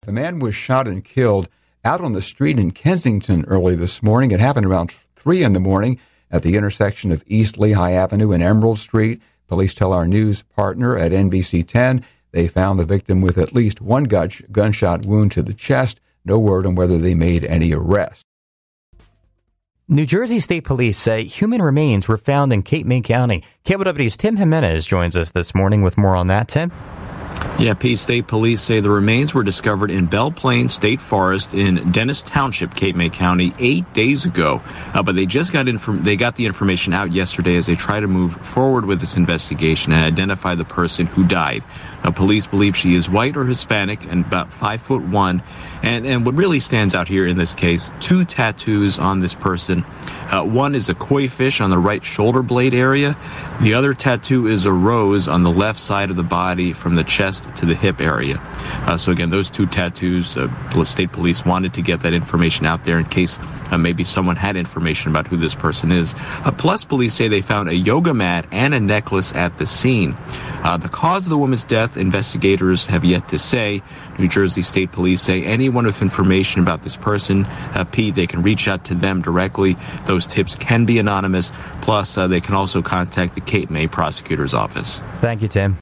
A man was shot and killed out on the street in Kensington early this morning. It happened around 3 in the morning at the intersection of East Lehigh Avenue and Emerald Street. Police tell our news partner at NBC 10 they found the victim with at least one gunshot wound to the chest. No word on whether they made any arrests. New Jersey State Police say human remains were found in Cape May County. KBW's Tim Jimenez joins us this morning with more on that. Tim? Yeah, Peace State Police say the remains were discovered in Belle Plaine State Forest in Dennis Township, Cape May County, 8 days ago. But they just got the information out yesterday as they try to move forward with this investigation and identify the person who died. Now, police believe she is white or Hispanic and about 5'1". And what really stands out here in this case, 2 tattoos on this person. One is a koi fish on the right shoulder blade area. The other tattoo is a rose on the left side of the body from the chest to the hip area. So again, those 2 tattoos, state police wanted to get that information out there in case maybe someone had information about who this person is. Plus, police say they found a yoga mat and a necklace at the scene. The cause of the woman's death, investigators have yet to say. New Jersey State Police say anyone with information about this person, Pete, they can reach out to them directly. Those tips can be anonymous. Plus, they can also contact the Cape May Prosecutor's Office. Thank you, Tim.